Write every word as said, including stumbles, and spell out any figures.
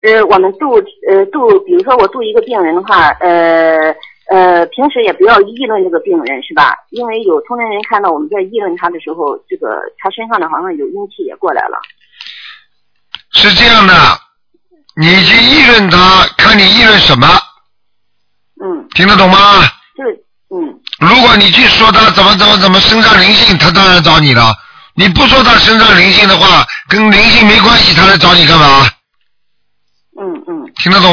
呃，我们度呃度，比如说我度一个病人的话，呃呃，平时也不要议论这个病人，是吧？因为有同龄人看到我们在议论他的时候，这个他身上的好像有阴气也过来了。 是这样的，你去议论他，看你议论什么。 嗯。 听得懂吗？ 就是嗯。 如果你去说他怎么怎么怎么身上灵性，他当然找你了。你不说他身上灵性的话，跟灵性没关系，他来找你干嘛？ 嗯嗯。 听得懂